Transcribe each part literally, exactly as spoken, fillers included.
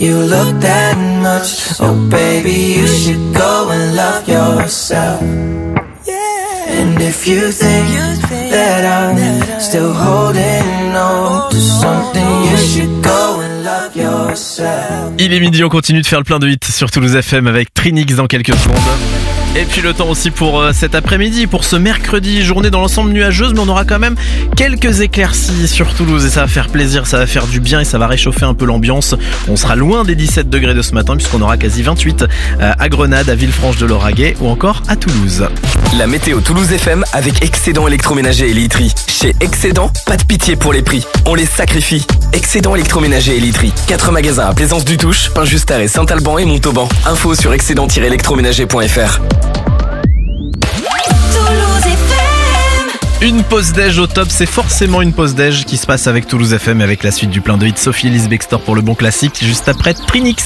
you look that much. Oh baby, you should go and love yourself. And if you think that I'm still holding on to something, you should go and love yourself. Il est midi, on continue de faire le plein de hits sur Toulouse F M avec Trinix dans quelques secondes. Et puis le temps aussi pour euh, cet après-midi, pour ce mercredi, journée dans l'ensemble nuageuse, mais on aura quand même quelques éclaircies sur Toulouse et ça va faire plaisir, ça va faire du bien et ça va réchauffer un peu l'ambiance. On sera loin des dix-sept degrés de ce matin puisqu'on aura quasi vingt-huit euh, à Grenade, à Villefranche-de-Lauragais ou encore à Toulouse. La météo Toulouse F M avec Excédent électroménager et literie. Chez Excédent, pas de pitié pour les prix, on les sacrifie. Excédent électroménager et literie. Quatre magasins à Plaisance-du-Touche, Pain-Juste-Arrêt, Saint-Alban et Montauban. Info sur excédent tiret électroménager point f r. Une pause déj au top, c'est forcément une pause déj qui se passe avec Toulouse F M avec la suite du plein de hits. Sophie Elise Bextor pour le bon classique, juste après Trinix.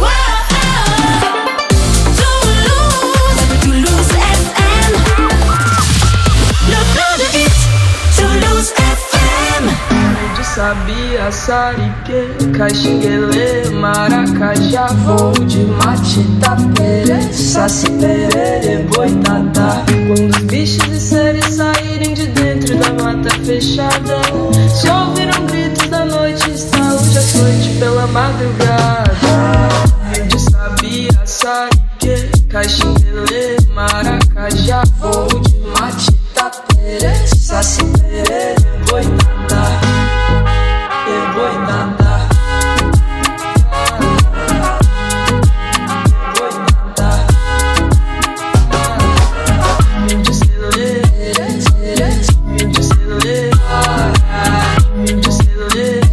Sabia, sarique, caxinguelê, maracajá, voo de mate, tapere, saci, perere, boitatá. Quando os bichos de série saírem de dentro da mata fechada, se ouviram gritos da noite, estalo de açoite pela madrugada. De sabia, sarique, caxinguelê, maracajá, voo de mate, tapere, saci, perere, boitatá. Boitatá, boitatá, mil de celulê, mil de celulê, mil de celulê.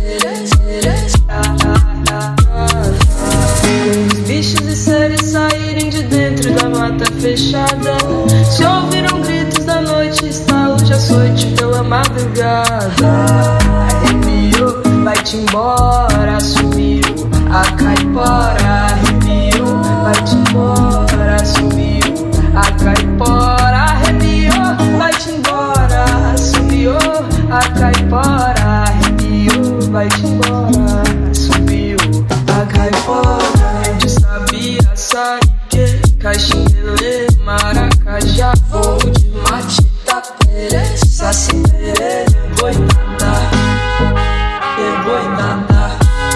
Quando os bichos de série saírem de dentro da mata fechada, se ouviram gritos da noite, estalo de açoite pela madrugada. Vai-te embora, sumiu a caipora, arrepiou. Vai-te embora, sumiu a caipora, arrepiou. Vai-te embora, sumiu a caipora, arrepiou. Vai-te embora, sumiu a caipora. De sabia, sarique, caxinguelê, maracajá, voo de mate, tapere, saci, perere, boitatá. Boitatá,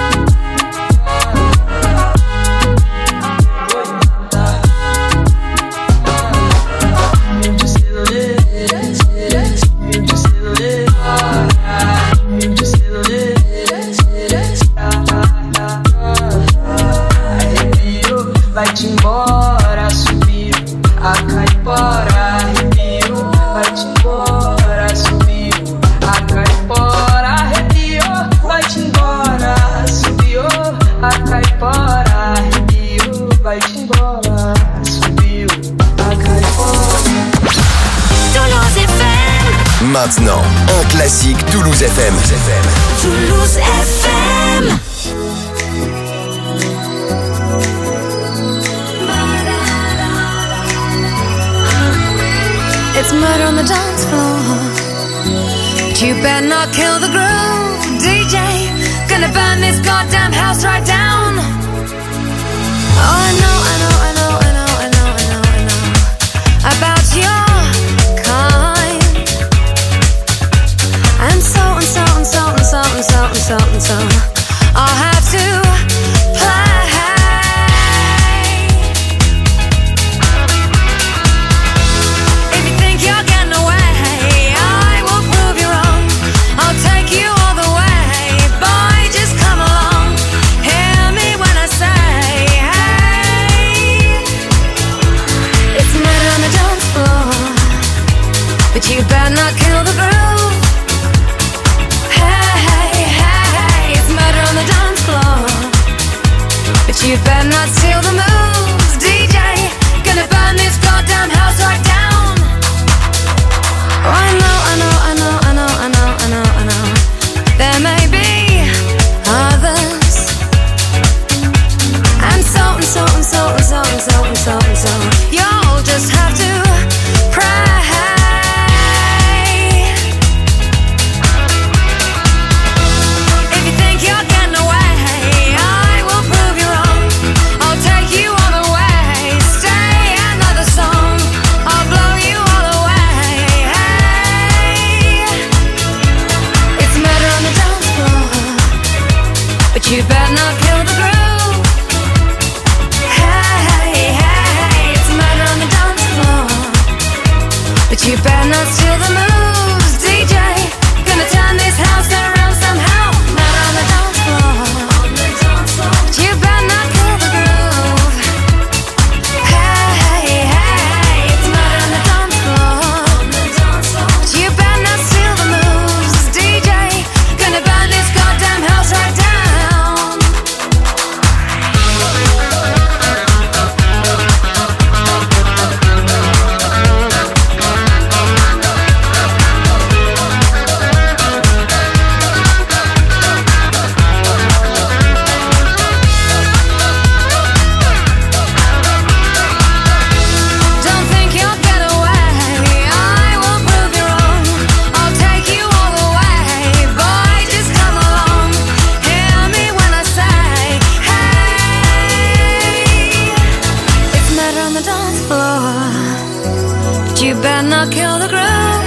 boitatá, mil de celulê, mil de celulê, mil de celulê. Arrepiou, vai-te embora, subiu a caipora, arrepiou, vai-te embora, subiu a caipora, arrepiou. Vai-te embora, subiu a caipora, arrepiou. Vai-te embora, subiu a caipora. Toulouse F M. Maintenant, un classique Toulouse F M. Toulouse F M. It's murder on the dance floor, but you better not kill the groove. D J, gonna burn this goddamn house right down. Oh, I know, I know, I know, I know, I know, I know, I know about your kind. And so and so and so and so and so and so and so I'll have to play. If you think you're getting away, I will prove you wrong. I'll take you all the way. Boy, just come along. Hear me when I say, hey. It's murder on the dance floor, but you better not kill the groove. Hey, hey, hey, it's murder on the dance floor, but you better not steal the moves. D J, gonna burn this goddamn house right down. Oh, I know, I know, I know, I know, I know, I know, I know. There may be others, and so and so and so and so and so and so and so. You'll just have to pray. If you think you're getting away, I will prove you not kill the groove. Hey, hey, hey, it's murder on the dance floor. But you better not steal the moves, D J. Gonna turn this house around somehow. Murder on the dance floor. But you better not kill the groove. Hey, hey, hey, it's murder on the dance floor. But you better not steal the moves, D J. Gonna burn this goddamn house right down. Don't think you'll get away, I will prove you wrong. I'll take you all the way, boy, just come along. Hear me when I say, hey, it's murder on the dance floor. But you better not kill the groove.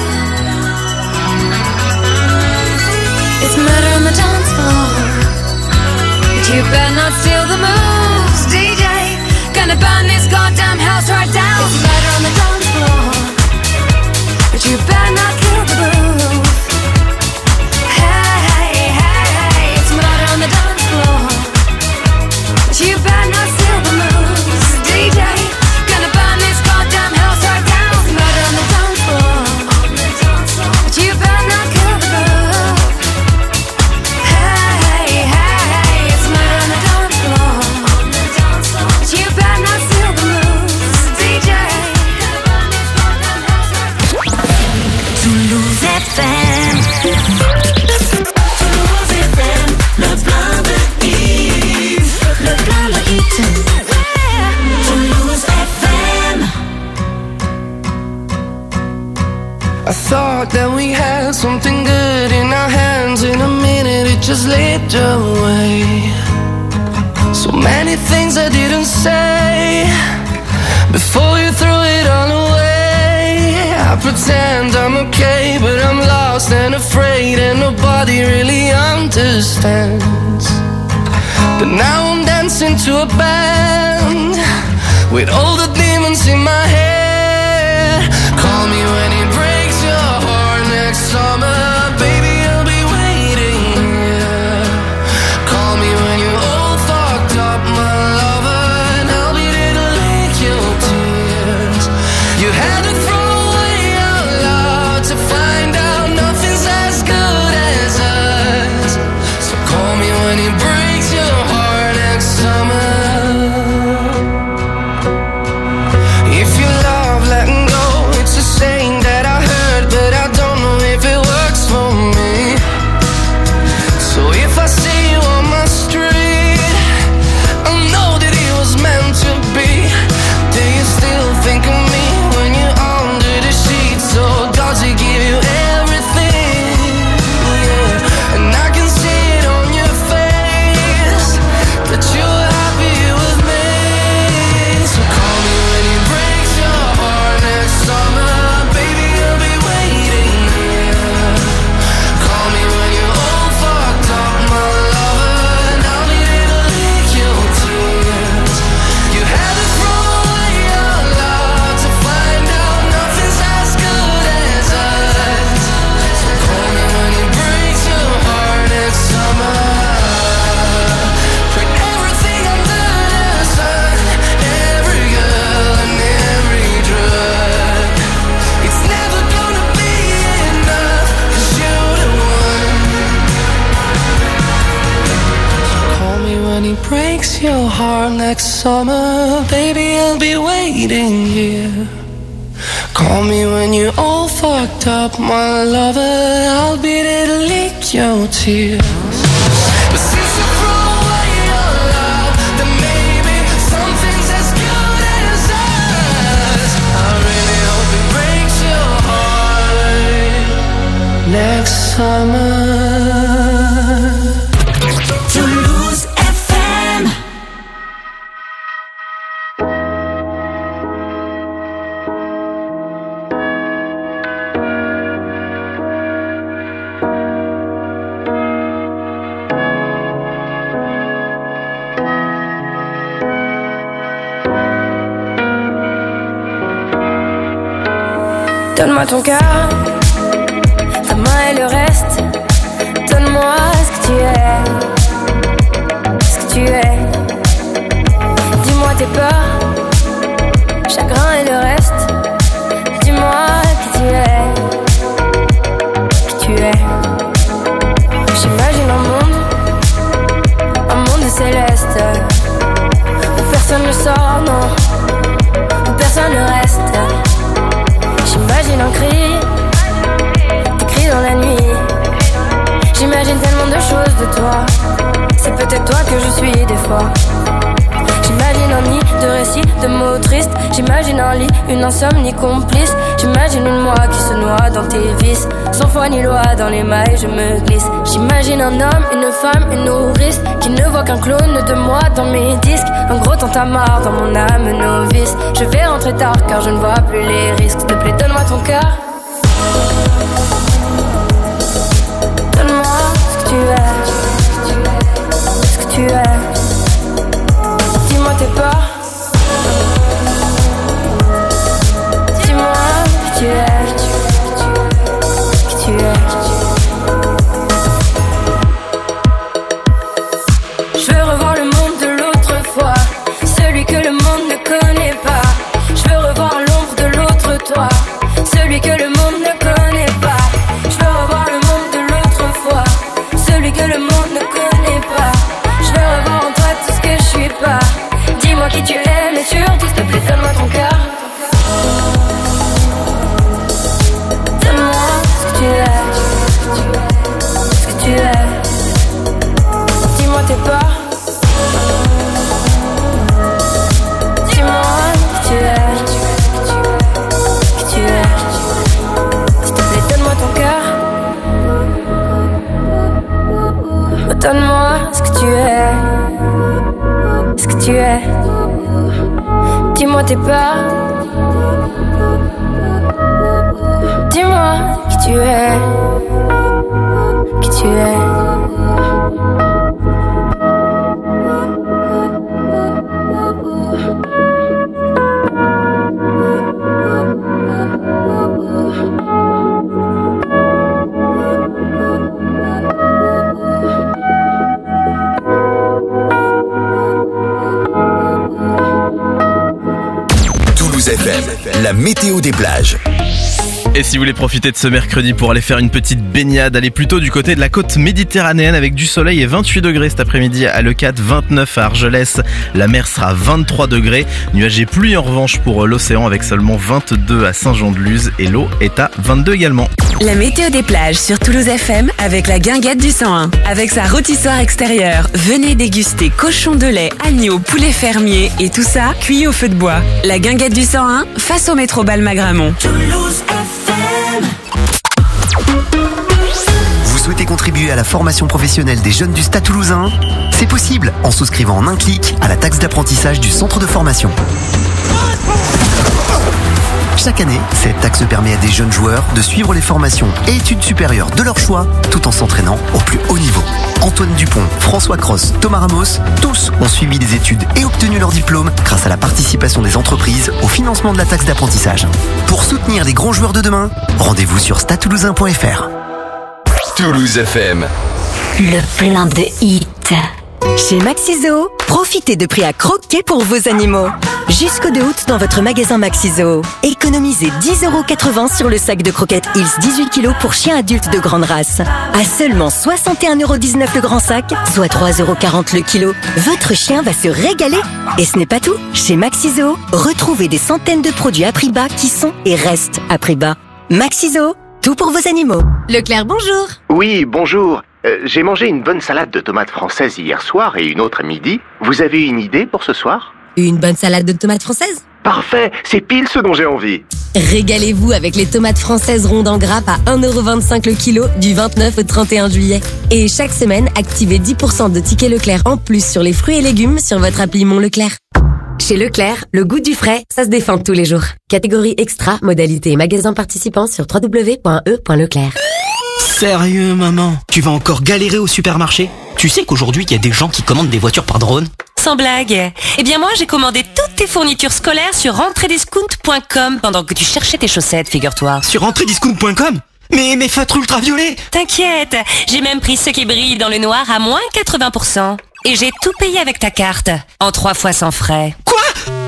It's murder on the dance floor. But you better not steal the moves, D J. Gonna burn this goddamn house right down. It's murder on the dance floor. But you better not kill the groove. Hey, hey, hey, it's murder on the dance floor. But you better not steal the moves, D J. Gonna burn this goddamn house right down. It's murder on the dance floor. But you better not kill the groove. Hey, hey, it's murder on the dance floor. But you better not steal the moves, D J. Toulouse F M. Toulouse F M, le plein de hits. Le plein de hits. Toulouse F M. I thought that we had something good in our hands. In a minute it just slipped away. So many things I didn't say before you threw it all away. I pretend I'm okay, but I'm lost and afraid, and nobody really understands. But now I'm dancing to a band with all the demons in my head. Call me when it breaks your heart next summer, baby, I'll be waiting here. Call me when you're all fucked up, my lover, and I'll be there to lick your tears. You had to throw away your love to find out nothing's as good as us. So call me when it breaks your heart next summer. If you love letting go, it's a saying that I heard, but I don't know if it works for me. So if I see you on my street, I know that it was meant to be. Do you still think of me when you're under the sheets? Or does it give you everything? Yeah. And I can see it on your face that you're happy with me. So call me when it breaks your heart next summer, baby, I'll be waiting here. Call me when you're all fucked up, my lover, and I'll be there to lick your tears. You had to throw away your love to find out nothing's as good as us. So call me when it breaks your heart next summer. Tried everything under the sun, every girl and every drug. It's never gonna be enough, 'cause you're the one. Call me when it breaks your heart next summer, baby, I'll be waiting here. Call me when you're all fucked up, my lover, I'll be there to lick your tears. But since you throw away your love, then maybe something's as good as us. I really hope it breaks your heart next summer. Toulouse F M. Donne-moi ton cœur, ta main et le reste. Donne-moi ce que tu es, ce que tu es. Dis-moi tes peurs, chagrin et le reste. Dis-moi qui tu es, qui tu es. J'imagine un monde, un monde céleste, où personne ne sort, non, où personne ne reste. J'imagine un cri, des cris dans la nuit. J'imagine tellement de choses de toi. C'est peut-être toi que je suis des fois. J'imagine un nid de récits, de mots tristes. J'imagine un lit, une insomnie complice. J'imagine une moi qui se noie dans tes vices. Sans foi ni loi, dans les mailles je me glisse. J'imagine un homme, une femme, une nourrice qui ne voit qu'un clone de moi dans mes disques. Un gros tintamarre dans mon âme novice. Je vais rentrer tard car je ne vois plus les risques. S'il te plaît, donne-moi ton cœur. Donne-moi ce que tu es, ce que tu es. Dis-moi tes peurs. Dis-moi qui tu es, qui tu es. Je veux revoir le monde de l'autre fois, celui que le monde ne connaît pas. Je veux revoir l'ombre de l'autre toi, celui que le monde ne connaît pas. Je veux revoir le monde de l'autre fois, celui que le monde ne connaît pas. Je veux revoir en toi tout ce que je suis pas. Dis-moi qui tu es, mais surtout s'il te plaît, donne-moi ton cœur. Donne-moi ce que tu es, ce que tu es. Dis-moi tes peurs. Dis-moi qui tu es, qui tu es. S'il te plaît, donne-moi ton cœur. Donne-moi ce que tu es, ce que tu es. Dis-moi tes peurs. Dis-moi qui tu es, qui tu es. F M, la météo des plages. Et si vous voulez profiter de ce mercredi pour aller faire une petite baignade, allez plutôt du côté de la côte méditerranéenne avec du soleil et vingt-huit degrés cet après-midi à Leucate, vingt-neuf à Argelès. La mer sera vingt-trois degrés. Nuages et pluie en revanche pour l'océan avec seulement vingt-deux à Saint-Jean-de-Luz et l'eau est à vingt-deux également. La météo des plages sur Toulouse F M avec la guinguette du cent un. Avec sa rôtissoire extérieure, venez déguster cochon de lait, agneau, poulet fermier et tout ça cuit au feu de bois. La guinguette du cent un face au métro Balma-Gramont. Toulouse F M. Vous souhaitez contribuer à la formation professionnelle des jeunes du Stade toulousain ? C'est possible en souscrivant en un clic à la taxe d'apprentissage du centre de formation. Chaque année, cette taxe permet à des jeunes joueurs de suivre les formations et études supérieures de leur choix tout en s'entraînant au plus haut niveau. Antoine Dupont, François Cross, Thomas Ramos, tous ont suivi des études et obtenu leur diplôme grâce à la participation des entreprises au financement de la taxe d'apprentissage. Pour soutenir les grands joueurs de demain, rendez-vous sur stade toulousain point f r. Toulouse F M. Le plein de hits. Chez Maxiso, profitez de prix à croquer pour vos animaux. Jusqu'au deux août dans votre magasin Maxiso. Économisez dix euros quatre-vingts sur le sac de croquettes Hills dix-huit kilos pour chiens adultes de grande race. À seulement soixante et un euros dix-neuf le grand sac, soit trois euros quarante le kilo. Votre chien va se régaler. Et ce n'est pas tout. Chez Maxiso, retrouvez des centaines de produits à prix bas qui sont et restent à prix bas. Maxiso, tout pour vos animaux. Leclerc, bonjour. Oui, bonjour. Euh, j'ai mangé une bonne salade de tomates françaises hier soir et une autre à midi. Vous avez une idée pour ce soir ? Une bonne salade de tomates françaises ? Parfait, c'est pile ce dont j'ai envie. Régalez-vous avec les tomates françaises rondes en grappe à un euro vingt-cinq le kilo du vingt-neuf au trente et un juillet. Et chaque semaine, activez dix pour cent de tickets Leclerc en plus sur les fruits et légumes sur votre appli Mon Leclerc. Chez Leclerc, le goût du frais, ça se défend tous les jours. Catégorie extra, modalité et magasin participant sur w w w point e point leclerc. Sérieux, maman? Tu vas encore galérer au supermarché? Tu sais qu'aujourd'hui, il y a des gens qui commandent des voitures par drone? sans blague. Eh bien moi, j'ai commandé toutes tes fournitures scolaires sur rentrée discount point com pendant que tu cherchais tes chaussettes, figure-toi. Sur rentrée discount point com? Mais mes feutres ultraviolets! T'inquiète, j'ai même pris ceux qui brillent dans le noir à moins quatre-vingts pour cent. Et j'ai tout payé avec ta carte, en trois fois sans frais. Quoi?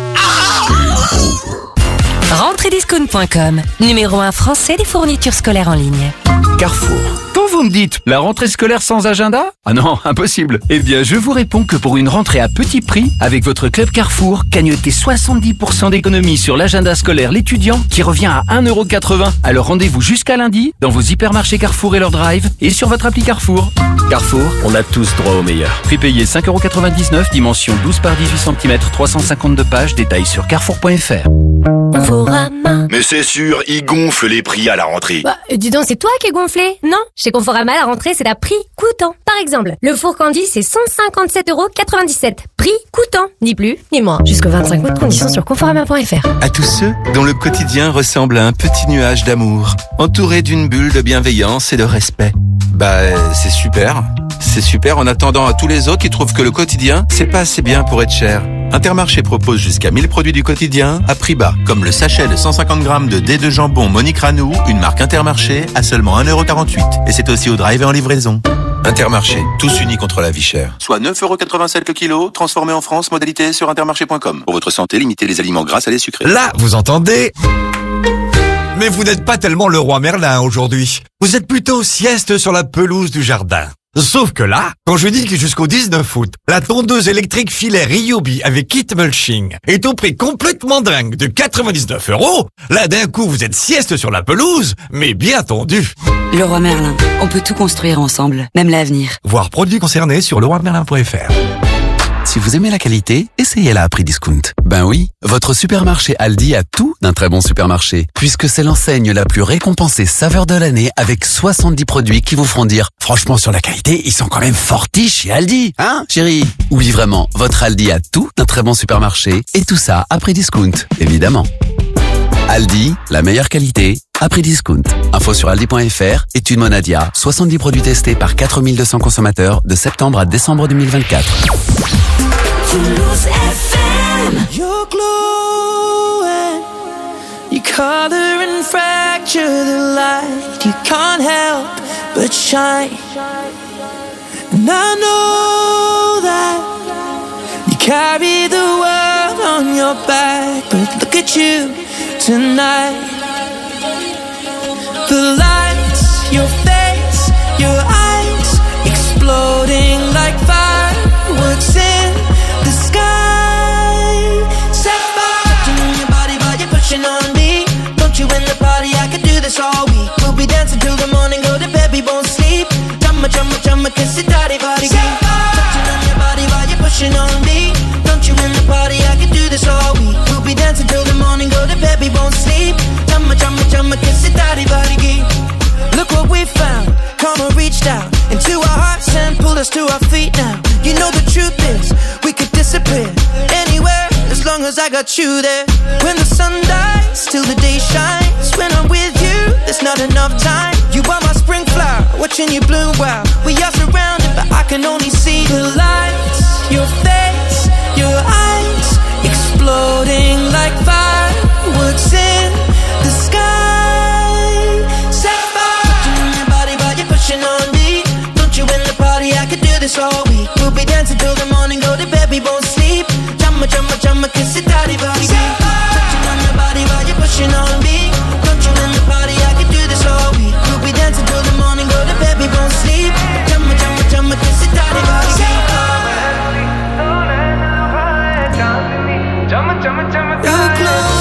rentrée discount point com, numéro un français des fournitures scolaires en ligne. Carrefour. Quand vous me dites la rentrée scolaire sans agenda? Ah non, impossible. Eh bien, je vous réponds que pour une rentrée à petit prix, avec votre club Carrefour, gagnez soixante-dix pour cent d'économie sur l'agenda scolaire l'étudiant qui revient à un euro quatre-vingts. Alors rendez-vous jusqu'à lundi dans vos hypermarchés Carrefour et leur drive et sur votre appli Carrefour. Carrefour, on a tous droit au meilleur. Prix payé cinq euros quatre-vingt-dix-neuf, dimension douze par dix-huit centimètres, trois cent cinquante-deux pages, détails sur carrefour point f r. Mais c'est sûr, ils gonflent les prix à la rentrée. Bah, dis donc, c'est toi qui es gonflé. Non, chez Conforama, la rentrée, c'est à prix coûtant. Par exemple, le four Candy, c'est cent cinquante-sept euros quatre-vingt-dix-sept. Prix coûtant. Ni plus, ni moins. Jusqu'au vingt-cinq août, conditions sur conforama point f r. À tous ceux dont le quotidien ressemble à un petit nuage d'amour, entouré d'une bulle de bienveillance et de respect. Bah, c'est super. C'est super en attendant à tous les autres qui trouvent que le quotidien, c'est pas assez bien pour être cher. Intermarché propose jusqu'à mille produits du quotidien à prix bas, comme le sachet de cent cinquante grammes de dés de jambon Monique Ranou, une marque Intermarché, à seulement un euro quarante-huit. Et c'est aussi au drive et en livraison. Intermarché, tous unis contre la vie chère. Soit neuf euros quatre-vingt-sept le kilo, transformé en France, modalité sur intermarché point com. Pour votre santé, limitez les aliments gras, salés, sucrés. Là, vous entendez? Mais vous n'êtes pas tellement le roi Merlin aujourd'hui. Vous êtes plutôt sieste sur la pelouse du jardin. Sauf que là, quand je dis que jusqu'au dix-neuf août, la tondeuse électrique filaire Ryobi avec kit mulching est au prix complètement dingue de quatre-vingt-dix-neuf euros, là d'un coup vous êtes sieste sur la pelouse, mais bien tondu. Leroy Merlin, on peut tout construire ensemble, même l'avenir. Voir produits concernés sur leroy merlin point f r. Si vous aimez la qualité, essayez-la à prix discount. Ben oui, votre supermarché Aldi a tout d'un très bon supermarché, puisque c'est l'enseigne la plus récompensée saveur de l'année avec soixante-dix produits qui vous feront dire « Franchement, sur la qualité, ils sont quand même fortiches chez Aldi, hein, chérie ?» Oui, vraiment, votre Aldi a tout d'un très bon supermarché, et tout ça à prix discount, évidemment. Aldi, la meilleure qualité, à prix discount. Info sur aldi point f r, étude Monadia, soixante-dix produits testés par quatre mille deux cents consommateurs de septembre à décembre deux mille vingt-quatre. Toulouse F M. You're glowing, you color and fracture the light. You can't help but shine. And I know that you carry the world on your back, but look at you tonight. The lights, your face, your eyes, exploding like fireworks in the sky. Set fire to your body while you're pushing on me. Don't you in the party, I could do this all week. We'll be dancing till the morning, go to bed, we won't sleep. Chumma, chumma, chumma, kiss it, daddy, body. Touching on your body while you're pushing on me. Don't you in the party, I could do this all week. We'll be dancing till the morning, go to bed, we won't sleep. Chumma, chumma, chumma, kiss it, daddy, body. Look what we found, karma reached out into our hearts and pulled us to our feet now. You know the truth is, we could disappear anywhere as long as I got you there. When the sun dies, till the day shines. When I'm with you, there's not enough time. You are my spring flower, watching you bloom wild. We are surrounded, but I can only see the lights. Your face, your eyes, exploding like fireworks in the sky. Pushing on me, don't you in the party, I could do this all week. We'll be dancing till the morning, go to bed, we won't sleep. Chumma, chumma, chumma, kiss it, daddy, body. Touching on your body while you're pushing on me. Don't you in the party, I could do this all week. We'll be dancing till the morning, go to bed, we won't sleep. Chumma, chumma, chumma, kiss it, daddy, body. You're glowing.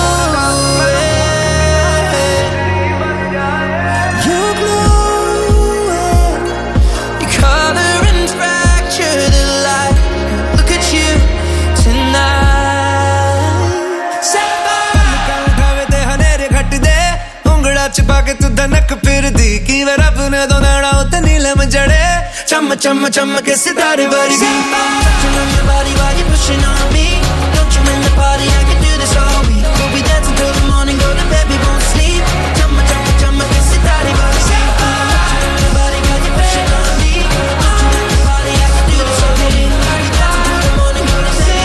छुपा के तू धनक फिर दी की वे रब ने दो नैना उते नीलम जड़े चम चम चम के सितारे वर्गी touching on your body while you're pushing on me. Don't you in the party, I can do this all week. We'll be dancing till the morning, go to bed, we won't sleep. Chum chum chum के सितारे वर्गी touching on your body while you're pushing on me. Don't you in the party, I can do this all week. We'll be dancing till the morning, go to bed.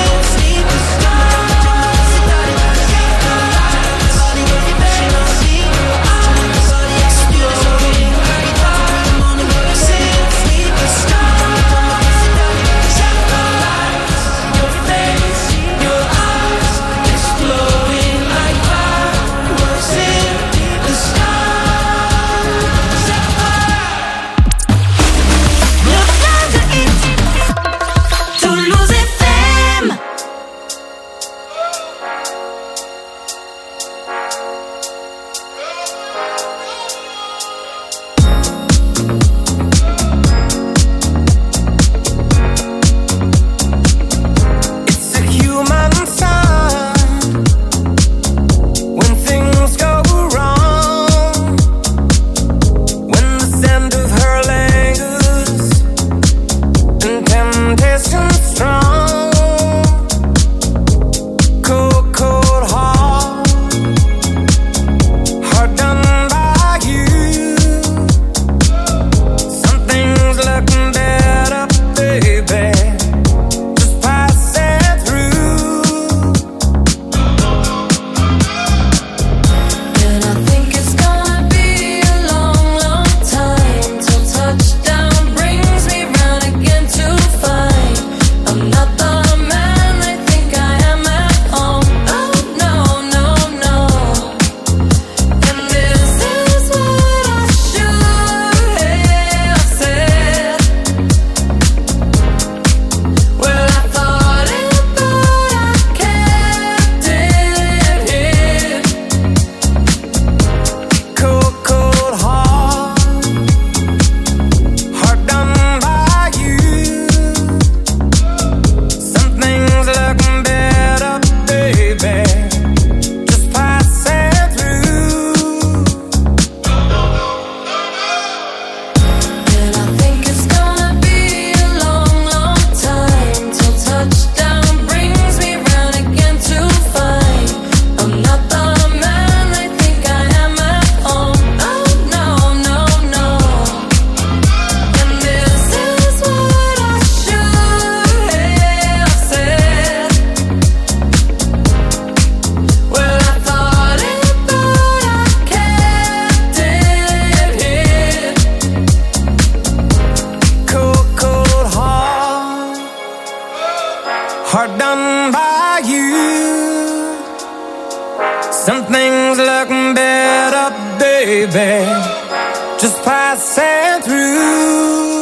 passing by you. Some things look better, baby, just passing through.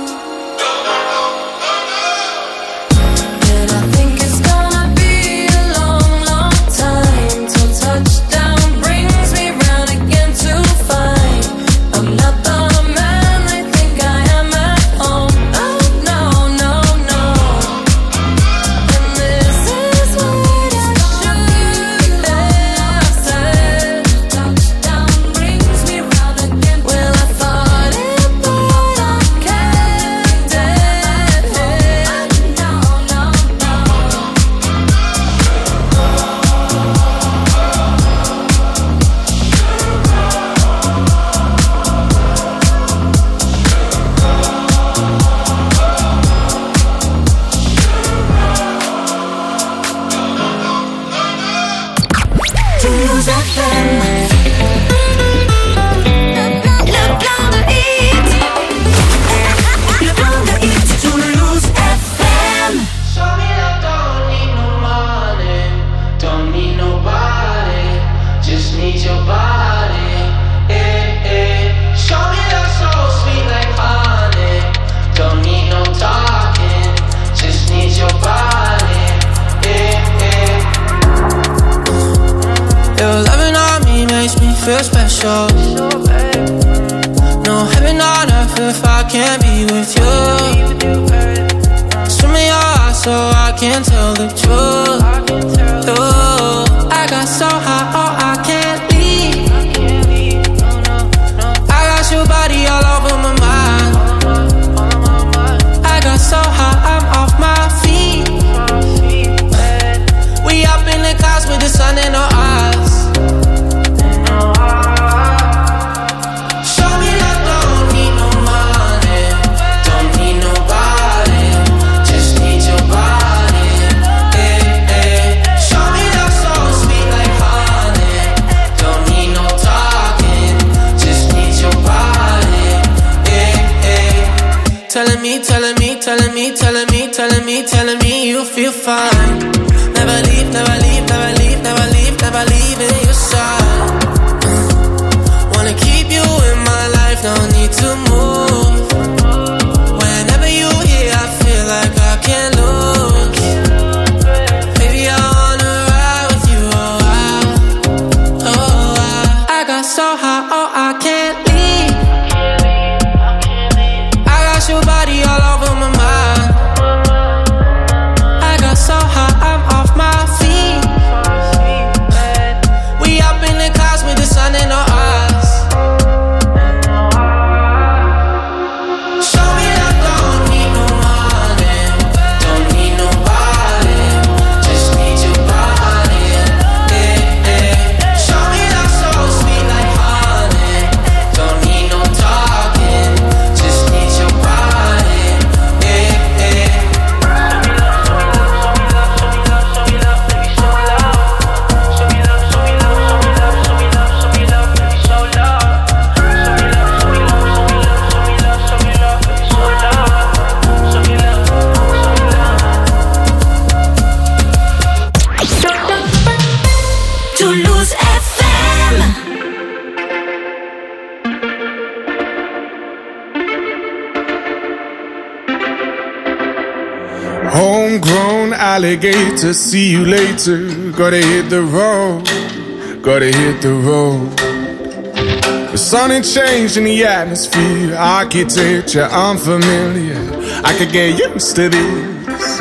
Feel special. No heaven on earth if I can't be with you. Swim in your eyes so I can tell the truth. Ooh, I got so high, oh I can't leave. I got your body all over my mind. I got so high, I'm off my feet. We up in the clouds with the sun in our eyes. Telling me, telling me, telling me, telling me, telling me, telling me you feel fine. Never leave, never leave, never leave, never leave, never leave in your side. Wanna keep you in my life, no need to move. Whenever you here, I feel like I can't lose. Baby, I wanna ride with you, oh I, oh I. I got so high, oh I can't leave. Your body all over my mind. I got so high, I'm off my feet. We up in the clouds with the sun in our eyes. Show me that don't need no money, don't need nobody, just need your body. Eh, eh. Show me that so sweet like honey, don't need no talking, just need your body. Toulouse F M. Homegrown alligator, see you later. Gotta hit the road, gotta hit the road. The sun ain't changed in the atmosphere, architecture unfamiliar. I could get used to this.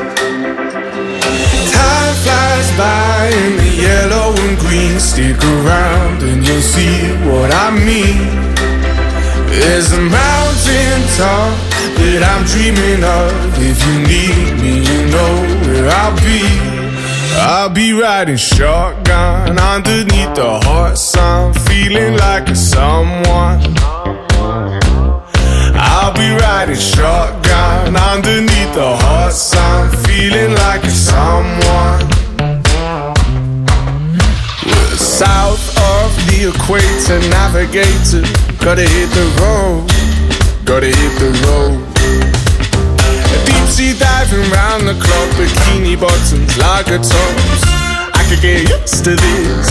Time flies by in the yellow and green. Stick around and you'll see what I mean. There's a mountain top that I'm dreaming of. If you need me, you know where I'll be. I'll be riding shotgun underneath the hot sun, feeling like a someone. I'll be riding shotgun underneath the hot sun, feeling like a someone. We're south of the equator, navigator. Gotta hit the road, gotta hit the road. Deep Deep-sea diving round the clock, bikini bottoms, lager tops. I could get used to this.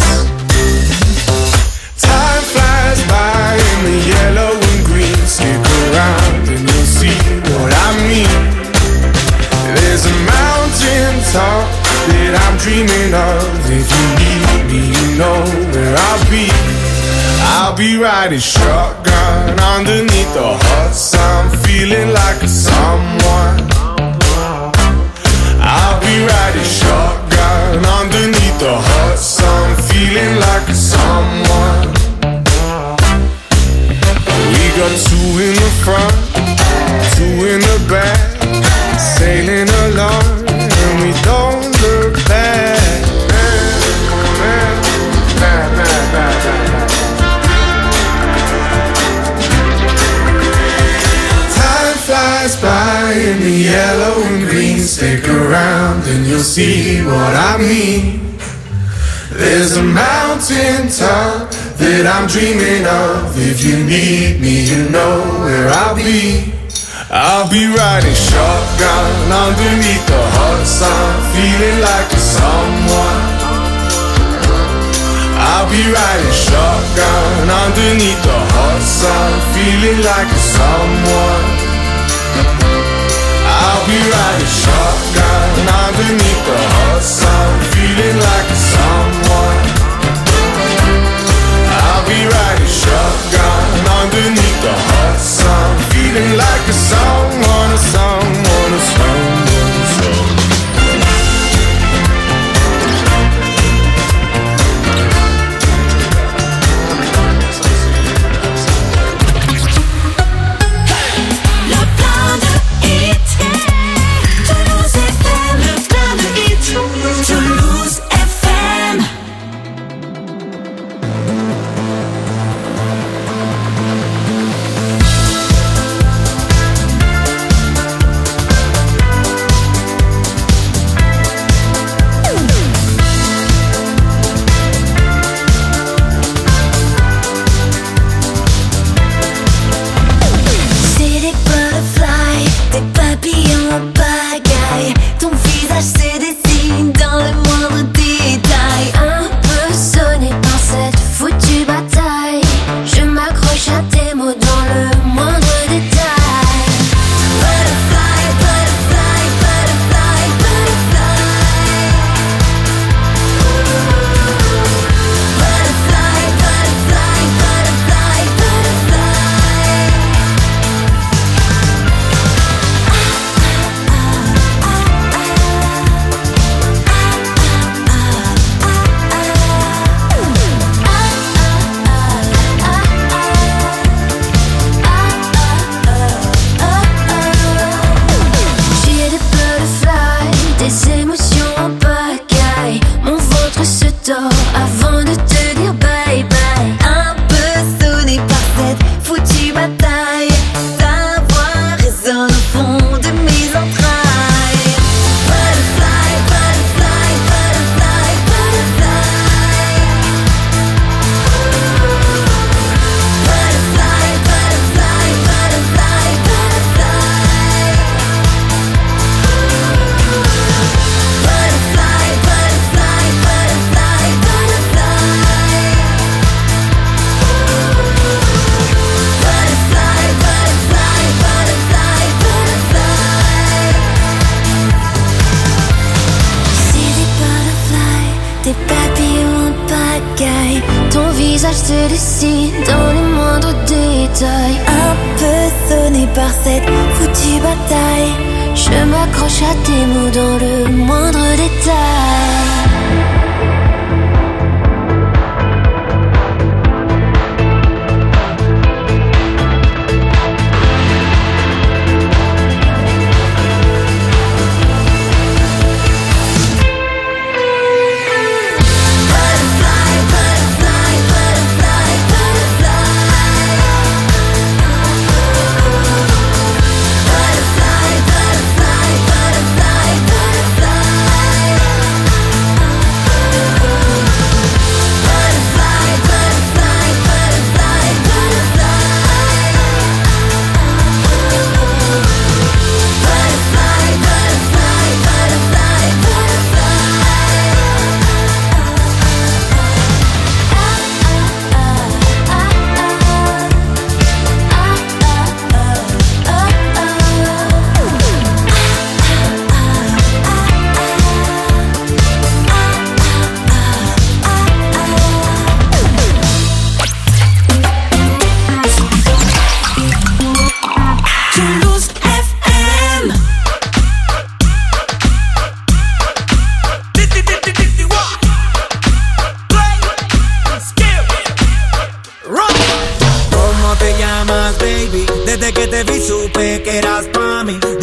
Time flies by in the yellow and green. Stick around and you'll see what I mean. There's a mountain top that I'm dreaming of. If you need me, you know where I'll be. I'll be riding shotgun underneath the hot sun, feeling like a someone. I'll be riding shotgun underneath the hot sun, feeling like a someone. We got two in the front, two in the back, sailing along and we don't look back. Time flies by in the yellow and green. Stick around and you'll see what I mean. There's a mountain top that I'm dreaming of. If you need me, you know where I'll be. I'll be riding shotgun underneath the hot sun, feeling like a someone. I'll be riding shotgun underneath the hot sun, feeling like a someone. I'll be riding shotgun underneath the hot sun, feeling like a someone. I'll be riding shotgun underneath the hot sun, feeling like a someone, a someone, a someone, a someone. se dessine dans les moindres détails. Un peu sonné par cette foutue bataille, je m'accroche à tes mots dans le moindre détail. Butterfly, butterfly, butterfly, butterfly.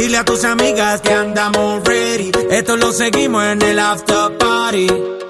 Dile a tus amigas que andamos ready. Esto lo seguimos en el after party.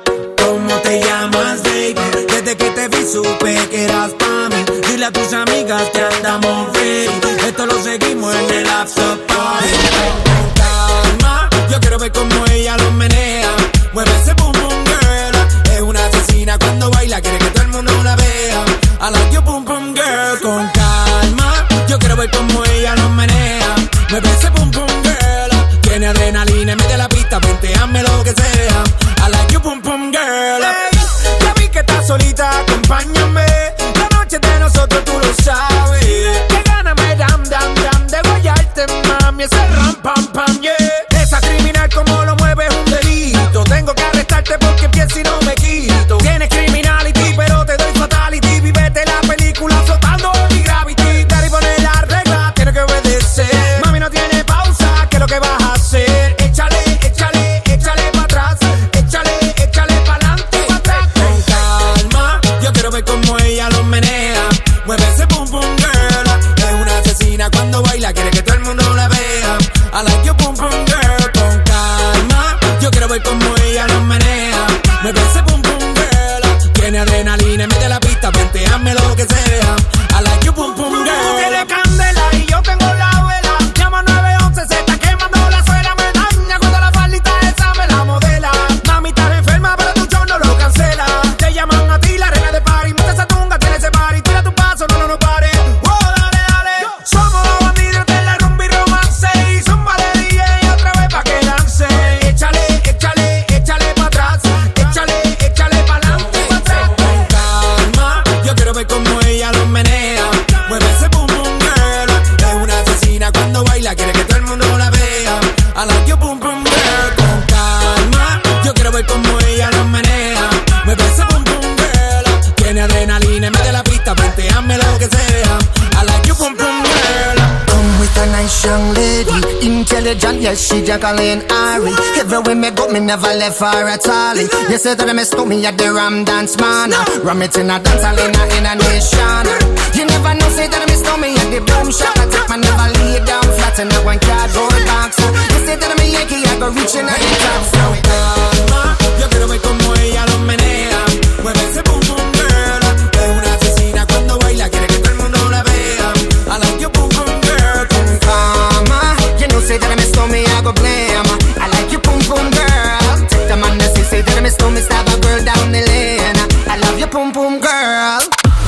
¿Cómo te llamas, baby? Desde que te vi supe que eras pa' mí. Dile a tus amigas que andamos ready. Esto lo seguimos en el after party. Con calma, yo quiero ver cómo ella lo menea. Mueve ese boom boom girl. Es una asesina cuando baila, quiere que todo el mundo la vea. I like you boom boom girl. Con calma, yo quiero ver cómo ella lo menea. Mueve ese boom boom girl. Tiene adrenalina en medio de la pista, venteame lo que sea. I like you boom boom girl. Hey, ya vi que estás solita, acompáñame. La noche de nosotros tú lo sabes. Que gana me dam dam dam de guayarte, mami. Ese ram pam pam yeah. Esa criminal como lo mueve es un delito. Tengo que arrestarte porque pienso y no me quito. Tienes criminality pero te doy fatality. Vivete la película flotando mi gravity. Daddy pone la regla, tiene que obedecer. Mami no tiene pausa, ¿qué es lo que vas a hacer? Échale, échale, échale pa' atrás. Échale, échale pa'lante pa' atrás. Con calma, yo quiero ver cómo ella lo menea. Mueve ese boom boom girl. Es una asesina cuando baila, quiere que todo el mundo la vea. I like you boom boom girl. Con calma, yo quiero ver cómo ella lo menea. Mueve ese boom boom girl. Tiene adrenalina en medio de la pista, venteame lo que sea. I like you boom boom girl. Tú tienes candela y yo tengo la vela. Llama nueve once, se está quemando la suela. Me daña cuando la faldita esa me la modela. Mami estás enferma pero tu show no lo cancela. Te llaman a ti la reina de party. Monta esa tunga, tiene ese party. Tira tu paso, no, no, no pare. Oh, dale, dale. Somos los bandidos de la rumba y romance. Y zumba de D J otra vez pa' que lance. Échale, échale, échale pa' atrás. Échale, échale pa'lante pa' atrás. Con calma, yo quiero ver cómo ella lo menea. Mueve ese boom boom girl. Es una asesina cuando baila, quiere que todo el mundo la vea. I like you boom boom girl. Con calma, yo quiero ver cómo ella lo menea. Mueve ese boom boom girl. Tiene adrenalina en medio de la pista, venteame lo que sea. I like you boom boom girl. Come with a nice young lady, intelligent, yes, she Jacqueline Ari. Everywhere me go, me never left her at all. You say that I miss me at the Ram Dance Man. Ram it in a dance hall in a, in a nation. You never know, say that I miss me at the Boom Shop. I take my never lay down flat in a one cardboard box. You say that I'm a Yankee, I go reaching at the top. So calma, yo quiero ver cómo ella lo menea. Mueve ese boom boom girl. Es una asesina cuando baila, quiere que todo el mundo la vea. I like you boom boom girl. Con Mama, you know, say that I miss me, I go blame. I like you, boom boom girl. Take the man that say, say that I miss me, stab a girl down the lane. I love you, boom boom girl.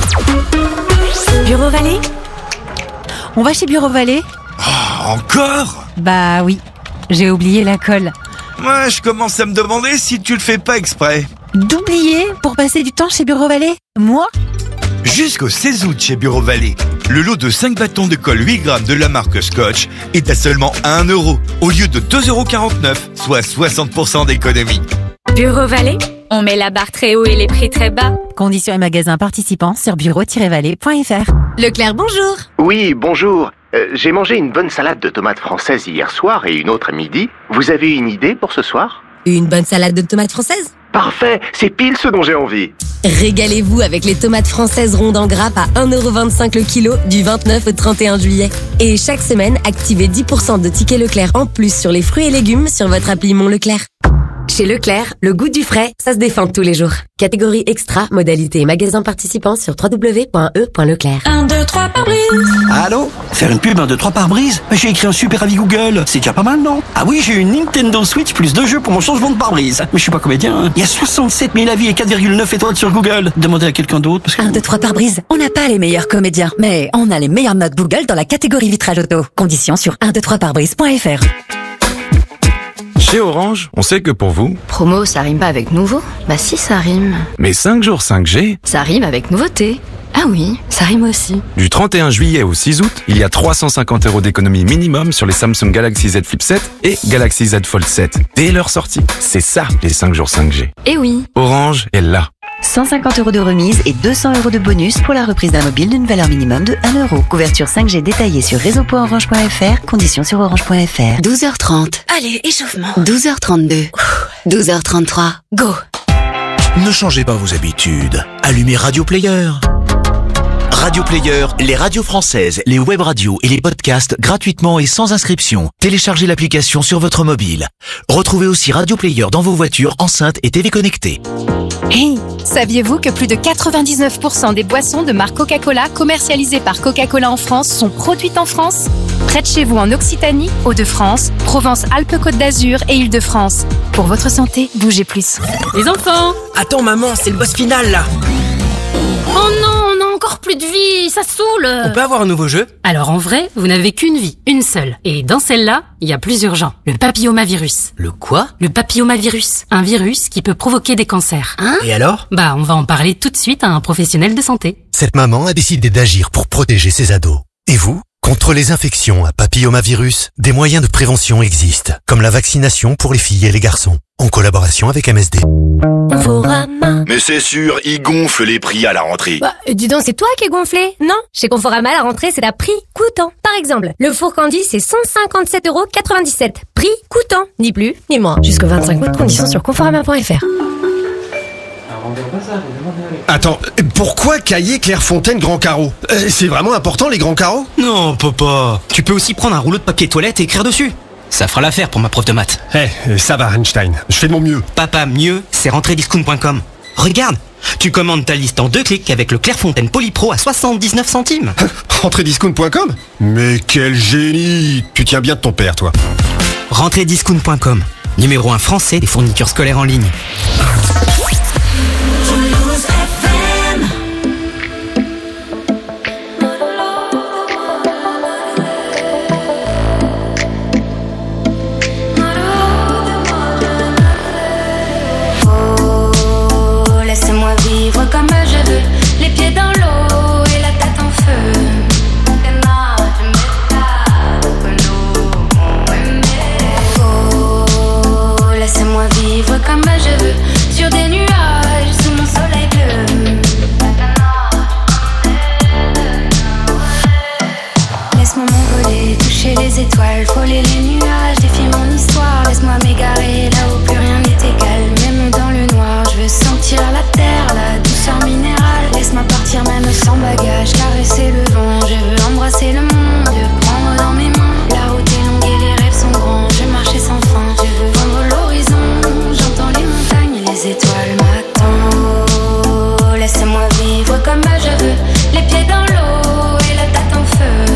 Bureau Vallée? On va chez Bureau Vallée? Oh, encore? Bah oui, j'ai oublié la colle. Moi, je commence à me demander si tu le fais pas exprès. D'oublier pour passer du temps chez Bureau Vallée? Moi? Jusqu'au seize août chez Bureau Vallée, le lot de cinq bâtons de colle huit grammes de la marque Scotch est à seulement un euro au lieu de deux euros quarante-neuf, soit soixante pour cent d'économie. Bureau Vallée, on met la barre très haut et les prix très bas. Conditions et magasins participants sur bureau tiret vallée point f r. Leclerc, bonjour. Oui, bonjour. Euh, j'ai mangé une bonne salade de tomates françaises hier soir et une autre à midi. Vous avez une idée pour ce soir? Une bonne salade de tomates françaises? Parfait, c'est pile ce dont j'ai envie. Régalez-vous avec les tomates françaises rondes en grappe à un euro vingt-cinq le kilo du vingt-neuf au trente et un juillet. Et chaque semaine, activez dix pour cent de tickets Leclerc en plus sur les fruits et légumes sur votre appli Mon Leclerc. Chez Leclerc, le goût du frais, ça se défend tous les jours. Catégorie extra, modalité et magasin participant sur w w w point e point leclerc. un, deux, trois par brise. Allô? Faire une pub un, deux, trois par brise? J'ai écrit un super avis Google. C'est déjà pas mal, non? Ah oui, j'ai eu une Nintendo Switch plus deux jeux pour mon changement de pare-brise. Mais je suis pas comédien, hein. Il y a soixante-sept mille avis et quatre virgule neuf étoiles sur Google. Demandez à quelqu'un d'autre parce que... un, deux, trois par brise. On n'a pas les meilleurs comédiens, mais on a les meilleures notes Google dans la catégorie vitrage auto. Conditions sur un, deux, trois par brise point f r. Chez Orange, on sait que pour vous... Promo, ça rime pas avec nouveau? Bah si, ça rime. Mais cinq jours cinq G... Ça rime avec nouveauté. Ah oui, ça rime aussi. Du trente et un juillet au six août, il y a trois cent cinquante euros d'économie minimum sur les Samsung Galaxy Z Flip sept et Galaxy Z Fold sept. Dès leur sortie. C'est ça, les cinq jours cinq G. Eh oui. Orange est là. cent cinquante euros de remise et deux cents euros de bonus pour la reprise d'un mobile d'une valeur minimum de un euro. Couverture cinq G détaillée sur réseau point orange point f r. Conditions sur orange point f r. douze heures trente. Allez, échauffement. douze heures trente-deux. douze heures trente-trois. Go. Ne changez pas vos habitudes. Allumez Radio Player. Radio Player, les radios françaises, les web radios et les podcasts gratuitement et sans inscription. Téléchargez l'application sur votre mobile. Retrouvez aussi Radio Player dans vos voitures, enceintes et T V connectées. Hey, saviez-vous que plus de quatre-vingt-dix-neuf pour cent des boissons de marque Coca-Cola commercialisées par Coca-Cola en France sont produites en France? Près de chez vous en Occitanie, Hauts-de-France, Provence, Alpes-Côte d'Azur et Île-de-France. Pour votre santé, bougez plus. Les enfants! Attends maman, c'est le boss final là! Oh non, on a encore plus de vie, ça saoule. On peut avoir un nouveau jeu? Alors en vrai, vous n'avez qu'une vie, une seule. Et dans celle-là, il y a plusieurs gens. Le papillomavirus. Le quoi? Le papillomavirus. Un virus qui peut provoquer des cancers. Hein? Et alors? Bah, on va en parler tout de suite à un professionnel de santé. Cette maman a décidé d'agir pour protéger ses ados. Et vous? Contre les infections à papillomavirus, des moyens de prévention existent, comme la vaccination pour les filles et les garçons, en collaboration avec M S D. Conforama. Mais c'est sûr, ils gonflent les prix à la rentrée. Bah, dis donc, c'est toi qui es gonflé, non? Chez Conforama, la rentrée, c'est à prix coûtant. Par exemple, le four Candy, c'est cent cinquante-sept euros quatre-vingt-dix-sept. Prix coûtant. Ni plus, ni moins. Jusqu'au vingt-cinq août, conditions sur conforama point f r. Attends, pourquoi cahier Clairefontaine Grand Carreau? euh, C'est vraiment important les grands carreaux? Non, papa. Tu peux aussi prendre un rouleau de papier toilette et écrire dessus. Ça fera l'affaire pour ma prof de maths. Eh, hey, ça va Einstein, je fais de mon mieux. Papa, mieux, c'est rentrée discount point com. Regarde, tu commandes ta liste en deux clics avec le Clairefontaine Polypro à soixante-dix-neuf centimes. rentrée discount point com? Mais quel génie! Tu tiens bien de ton père, toi. rentrée discount point com, numéro un français des fournitures scolaires en ligne. Comme je veux, les pieds dans l'eau et la tête en feu. Oh, laissez-moi vivre comme je veux, sur des nuages, sous mon soleil bleu. Laisse-moi m'envoler, toucher les étoiles, frôler les nuages, défier mon histoire. Laisse-moi m'égarer là où plus rien n'est égal, même dans le noir. Je veux sentir la terre, la douceur minérale. Laisse-moi partir même sans bagage, caresser le vent. Je veux embrasser le monde, le prendre dans mes mains. La route est longue et les rêves sont grands. Je marche sans fin, je veux vendre l'horizon. J'entends les montagnes, les étoiles m'attendent. Oh, laissez-moi vivre comme je veux, les pieds dans l'eau et la tête en feu.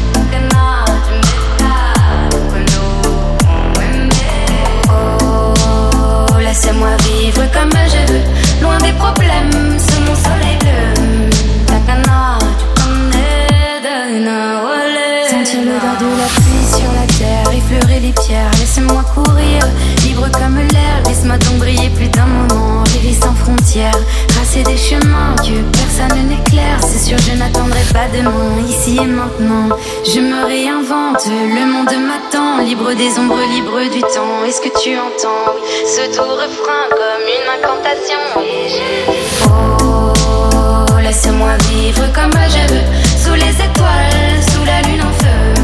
Oh, laissez-moi vivre comme je veux, loin des problèmes, sous mon soleil bleu. Takana, tu connais Dana Wale. Sentir l'odeur de la pluie sur la terre, effleurer les pierres, laissez-moi courir, libre comme l'air. Laisse-moi donc briller plus d'un moment, rêver sans frontières, tracer des chemins que personne n'éclaire. C'est sûr, je n'attendrai pas demain, ici et maintenant. Je me réinvente, le monde m'attend, libre des ombres, libre du temps. Est-ce que tu entends ce doux refrain comme une incantation? Et je dis oh, laissez-moi vivre comme je veux, sous les étoiles, sous la lune en feu.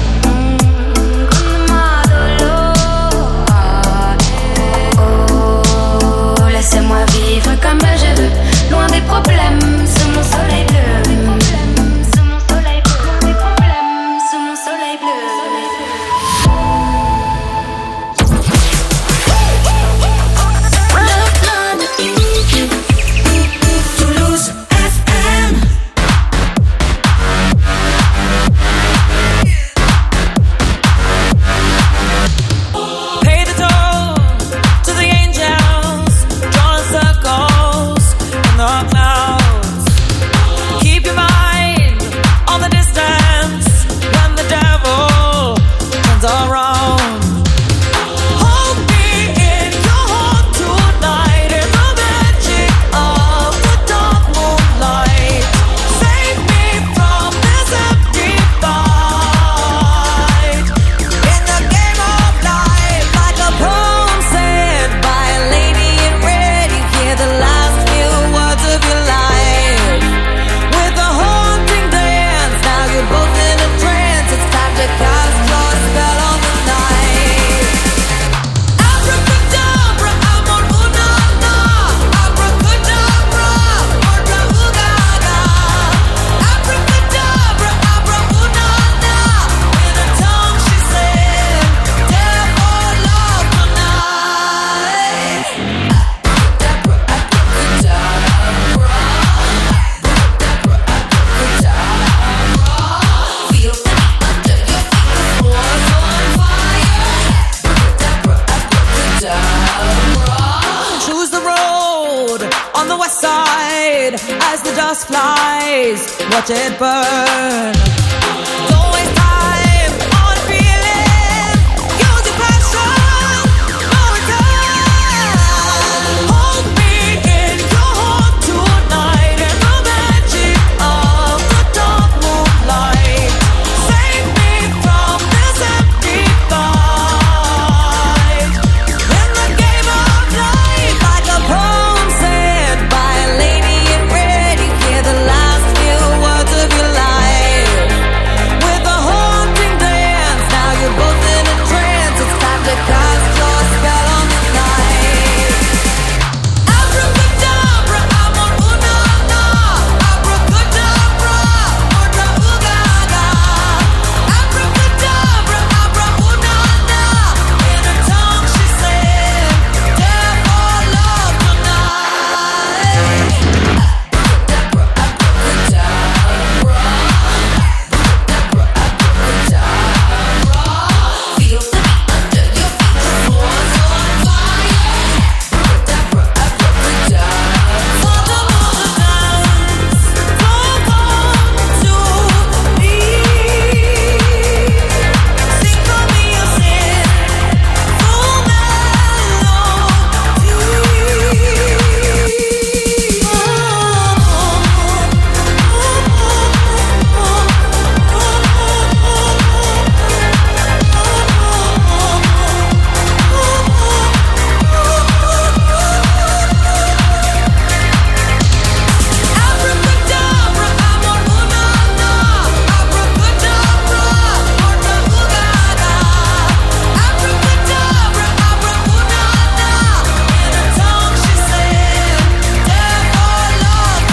Oh, laissez-moi vivre comme je veux, loin des problèmes, sous mon soleil bleu. Sous mon soleil bleu, loin des problèmes, sous mon soleil bleu. Love west side as the dust flies. Watch it burn. Don't waste time on feeling. Use your passion for return. Hold me in your heart tonight in the magic of the dark moonlight. Save me from this empty fight. In the game of life, like a poem said by a lady in red, you hear the last few words of your life. With a haunting dance, now you're both in a trance. It's time to cast your spell on the night. Abracadabra, I'm on una-na. Abracadabra, orda-ooga-ga. Abracadabra, abra-una-na. In her tongue she said, "Death or love tonight." Feel the beat under your feet, the floor's on fire. For the water dance, come on to me. Sing for me your sin, full Abracadabra, I'm on una-na. Abracadabra, orda-ooga-ga. Abracadabra, abra-una-na. In her tongue she said, "Death or love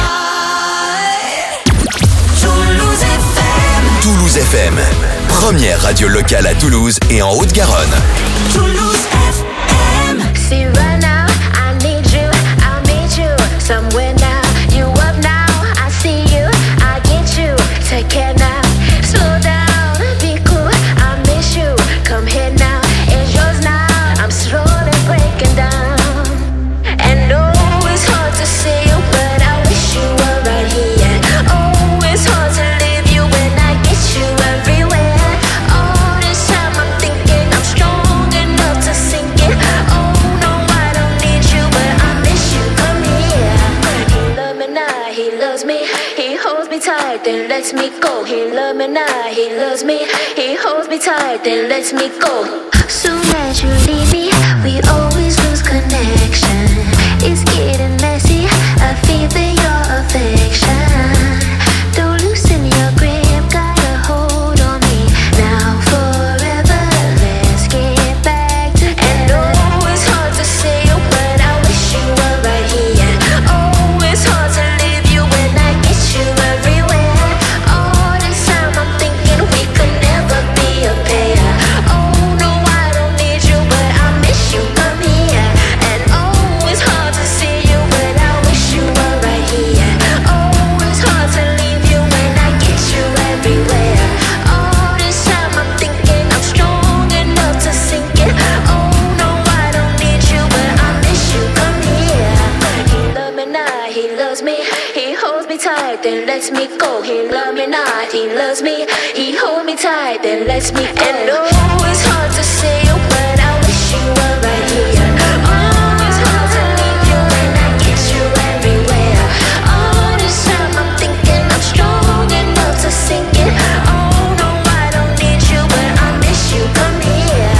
tonight." Toulouse F M. Toulouse F M, première radio locale à Toulouse et en Haute-Garonne. Toulouse F M. See right now, I need you, I'll meet you somewhere now. You up now, I see you, I get you. Take care now, slow down, be cool, I miss you. Come here now, it's yours now. I'm slowly breaking down. And oh, it's hard to see you, but I wish you were right here. Oh, it's hard to leave you when I get you everywhere. All this time I'm thinking I'm strong enough to sink it. Oh no, I don't need you, but I miss you. Come here. He love me now, he loves me. He holds me tight, then lets me go. He love me now, he loves me. He holds me tight, then lets me go. Soon as you leave me, we always lose connection. It's getting messy, I feel for your affection. Don't loosen your grip, got a hold on me. Now forever, let's get back to and oh, it's hard to see you, but I wish you were right here. Oh, it's hard to leave you when I get you everywhere. All this time I'm thinking we could never be a pair. Oh no, I don't need you, but I miss you. Come here. And oh, it's hard to see you, but I wish you were right here. Oh, it's hard to leave you when I get you everywhere. All this time I'm thinking I'm strong enough to sink it. Oh no, I don't need you, but I miss you. Come here. He love me now, he loves me. He holds me tight, then lets me go. He love me not, he loves me. He hold me tight, then lets me go. And oh, it's hard to see you, but I wish you were right here. Oh, it's hard to leave you when I get you everywhere. All this time I'm thinking I'm strong enough to sink it. Oh no, I don't need you, but I miss you. Come here.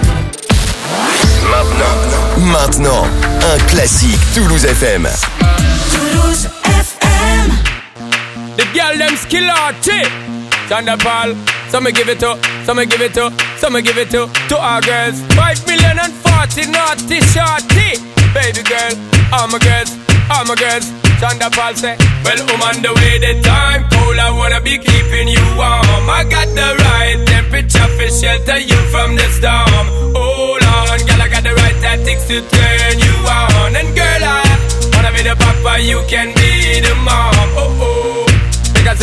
Maintenant, maintenant, un classique Toulouse F M. Toulouse F M. The girl them skill arty. Thunderball. Some me give it to, some me give it to, some me give it to to our girls. Five million and forty naughty shorty. Baby girl, all my girls, all my girls. Thunderball say, well, I'm on the way. The time cold, I wanna be keeping you warm. I got the right temperature for shelter you from the storm. Hold on, girl, I got the right tactics to turn you on. And girl, I wanna be the papa, you can be the mom. Oh oh. Because the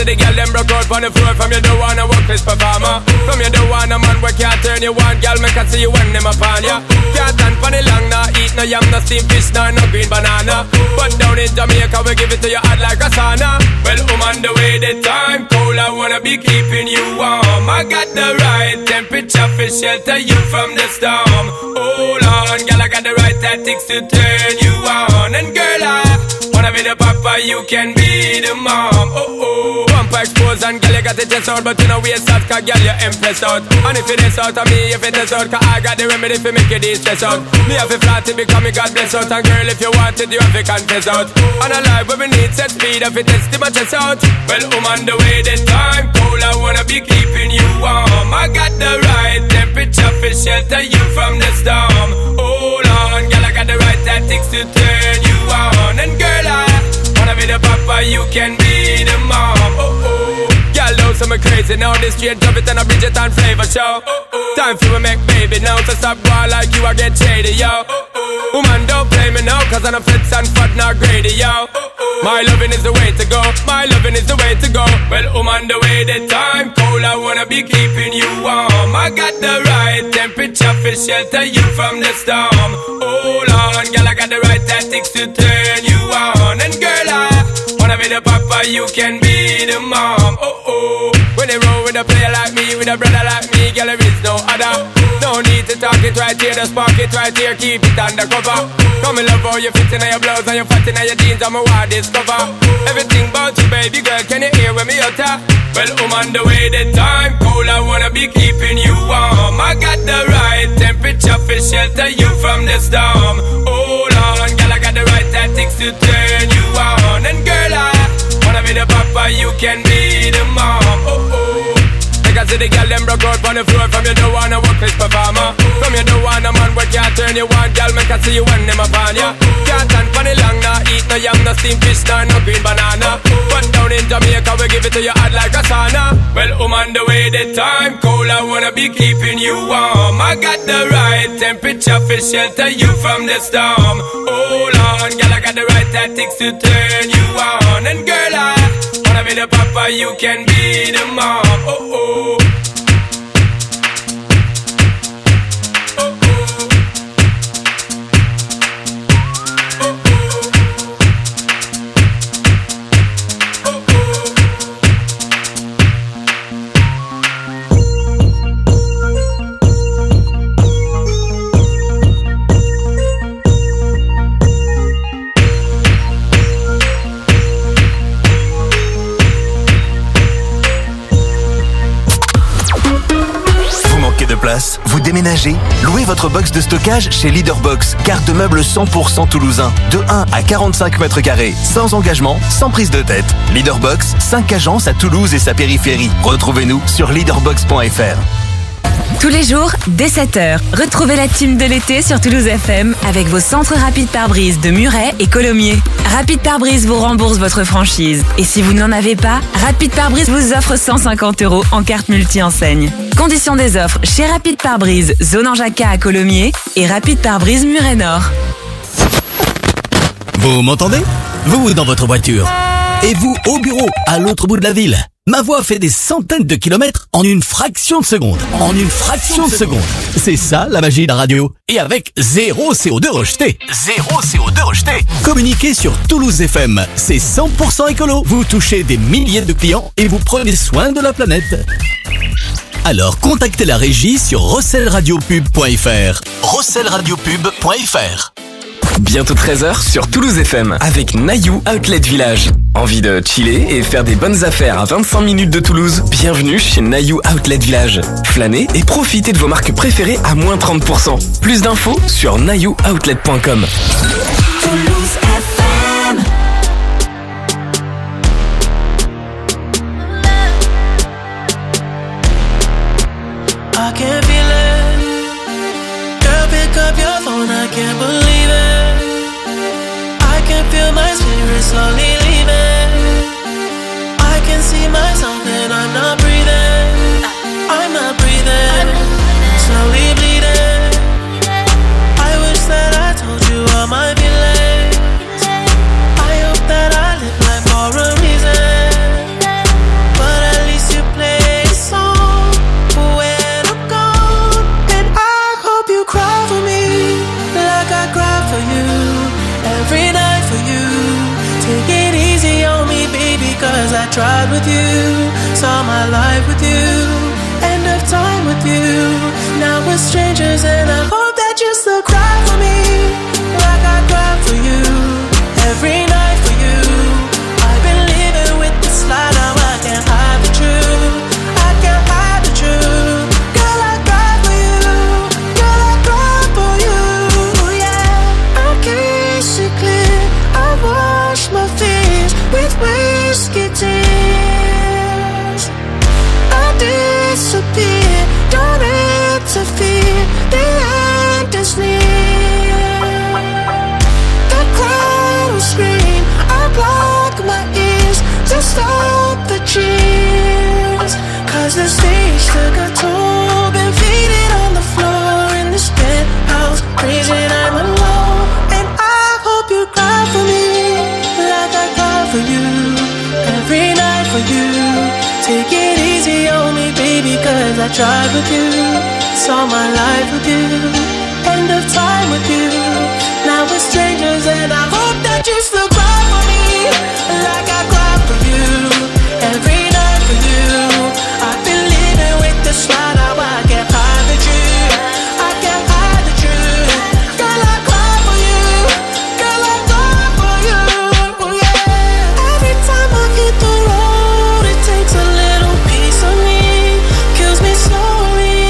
the girl them broke out on the floor. From you don't wanna work this performer. From you don't want a man where can't turn you on. Girl make I see you when them upon ya. Can't stand for the long, nah eat no yam, no steamed fish, nah no green banana. But down in Jamaica we give it to you hot like a sauna. Well, I'm on the way, the time cold, I wanna be keeping you warm. I got the right temperature for shelter you from the storm. Hold on, girl, I got the right tactics to turn you on. And girl, I wanna be the papa, you can be the mom. Oh oh, bumper exposed and girl, you got the chest out, but you know waist out, cause girl, you impressed out. And if it is out of me, if it is out, cause I got the remedy for make you de-stress out. Me have to flat it because me God bless out. And girl, if you want it, you have to confess out. And a life where we need set speed, if it is to my chest out. Well, I'm on the way, the time cold, I wanna be keeping you warm. I got the right temperature for shelter you from the storm. Hold on, girl, I got the right tactics to turn you on. And girl, I wanna be the papa, you can be the mom. Oh oh, girl, know some crazy now. This straight drop it and a Bridget and flavor show. Time for me make baby now. So stop going like you, I get shady, yo. Woman, don't play me now, cause I'm a fits and fat, not greedy, yo. My loving is the way to go, my loving is the way to go. Well, I'm on the way, the time cold, I wanna be keeping you warm. I got the right temperature for shelter you from the storm. Hold on, girl, I got the right tactics to turn you on. And girl, I wanna be the papa, you can be the mom. Oh oh, when they roll with a player like me, with a brother like me, girl, there is no other. No need to talk it right here, just spark it right here, keep it undercover. Come in love how you fit in your blouse and you fat in your jeans, I'm a wild discover. Everything about you, baby girl, can you hear when me utter? Well, I'm on the way, the time cold, I wanna be keeping you warm. I got the right temperature for shelter you from the storm. Hold on, girl, I got the right tactics to turn you on. And girl, I wanna be the papa, you can be the mom. Oh oh, I see the girl them broke out on the floor. From you don't wanna work this performer. From you don't want a man where can't turn you on. Girl, make I see you when them upon ya. Can't stand for the long, nah eat no yam, no steamed fish, nah no green banana. But down in Jamaica we give it to you hot like a sauna. Well, I'm on the way, the time cold, I wanna be keeping you warm. I got the right temperature for shelter you from the storm. Hold on, girl, I got the right tactics to turn you on. And girl, I wanna be the papa, you can be the mom. Oh oh. Vous déménagez? Louez votre box de stockage chez Leaderbox, carte de meubles cent pour cent toulousain. De un à quarante-cinq mètres carrés, sans engagement, sans prise de tête. Leaderbox, cinq agences à Toulouse et sa périphérie. Retrouvez-nous sur leaderbox point f r. Tous les jours, dès sept heures, retrouvez la team de l'été sur Toulouse F M avec vos centres rapides pare-brise de Muret et Colomiers. Rapide Pare-Brise vous rembourse votre franchise. Et si vous n'en avez pas, Rapide Pare-Brise vous offre cent cinquante euros en carte multi-enseigne. Conditions des offres chez Rapide Pare-Brise, zone en Jacquat à Colomiers et Rapide Pare-Brise Muret Nord. Vous m'entendez? Vous dans votre voiture. Et vous au bureau, à l'autre bout de la ville. Ma voix fait des centaines de kilomètres en une fraction de seconde. En une fraction de seconde. C'est ça la magie de la radio. Et avec zéro C O deux rejeté. Zéro C O deux rejeté. Communiquez sur Toulouse F M. C'est cent pour cent écolo. Vous touchez des milliers de clients et vous prenez soin de la planète. Alors contactez la régie sur rossel radio pub point f r. rossel radio pub point f r. Bientôt treize heures sur Toulouse F M avec Nayou Outlet Village. Envie de chiller et faire des bonnes affaires à vingt-cinq minutes de Toulouse? Bienvenue chez Nayou Outlet Village. Flânez et profitez de vos marques préférées à moins trente pour cent. Plus d'infos sur nayou outlet point com. Toulouse F M. I can feel it. Girl, pick up your phone, I can't believe it. I can feel my spirit slowly leaving. I can see myself and I'm not breathing. I'm not breathing. Slowly bleeding. I wish that I told you all my tried with you, saw my life with you, end of time with you. Now we're strangers and I hope that you still cry for me, like I cry for you, every night for you. I've been living with this lie, now I can't hide the truth, I can't hide the truth. Girl, I cry for you, girl, I cry for you, yeah. I kiss it clear, I wash my fears with whiskey tears. I disappear, don't interfere, the end is near. The crowd will scream, I block my ears to stop the cheers. Cause the stage took a toll, been faded on the floor in this penthouse, freezing I'm alone. And I hope you cry for me, like I cry for you, every night for you. Take it easy on me, baby, cause I tried with you, saw my life with you, end of time with you. Now we're strangers and I hope that you still cry for me, like I cry for you, every night for you. I've been living with this lie, now I can't hide the truth, I can't hide the truth. Girl, I cry for you, girl, I cry for you, yeah. Every time I hit the road, it takes a little piece of me, kills me slowly.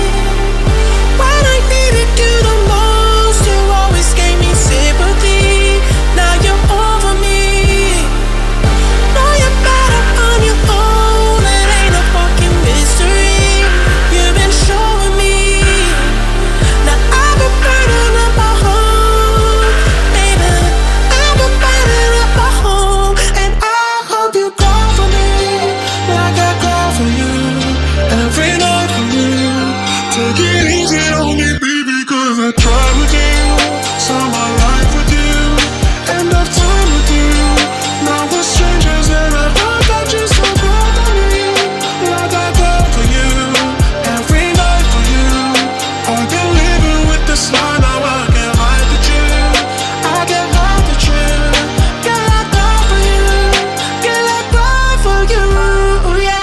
When I needed you the most, you always gave me sympathy. Now you're over me, know you're better on your own, it ain't a fucking mystery. You've been showing me, now I've been burning up my home, baby, I've been burning up my home. And I hope you cry for me, like I cry for you, every night for you. Take it easy on me, baby, cause I tried with you, saw my life with you, end of time with you. Now we're strangers and I hope that you still cry for me, like I cry for you, every night for you. I've been living with this lie, now I can't hide the truth, I can't hide the truth. Girl, I cry for you, girl, I cry for you, yeah.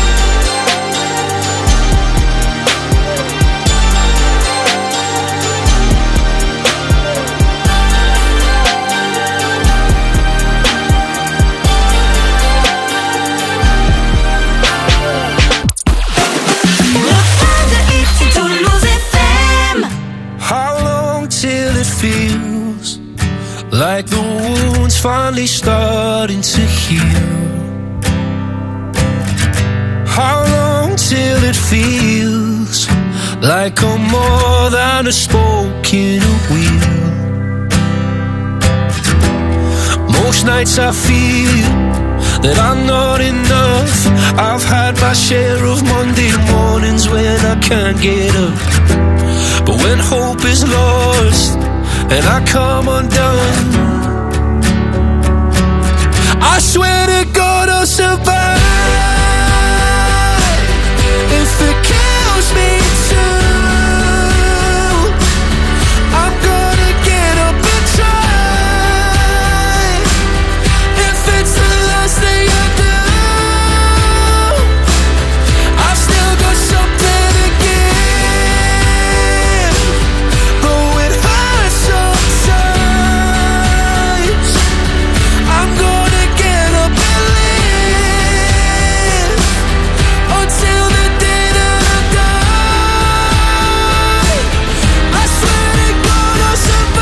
How long till it feels like the wound's finally starting to heal? How long till it feels like I'm more than a spoke in a wheel? Most nights I feel that I'm not enough. I've had my share of Monday mornings when I can't get up. But when hope is lost and I come undone, I swear to God I'll survive. If it kills me too, I'm gonna get up and try. If it's the last thing I do, I've still got something to give. Though it hurts sometimes, I'm gonna get up and live until the day that I die. I swear to God I'll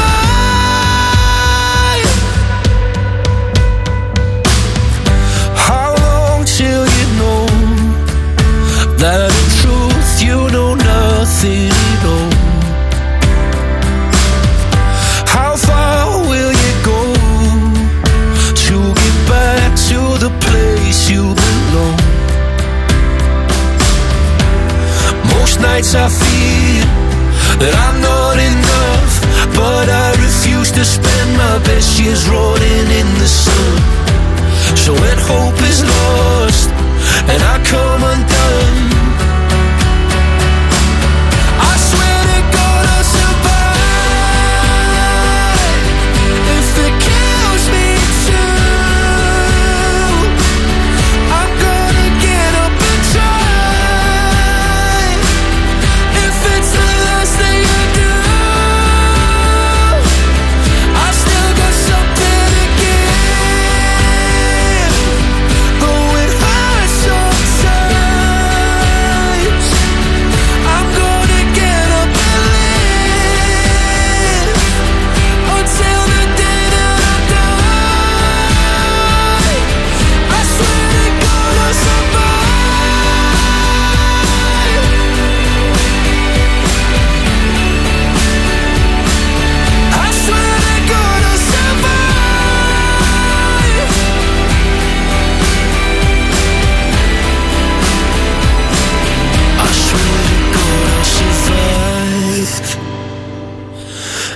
survive. How long till you know that in truth you know nothing at all? How far will you go to get back to the place you belong? Most nights I feel that I'm not enough, but I refuse to spend my best years rolling in the sun. So when hope is lost and I come undone, I swear to God I'll survive. If it kills me too,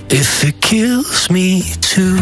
If it kills me too.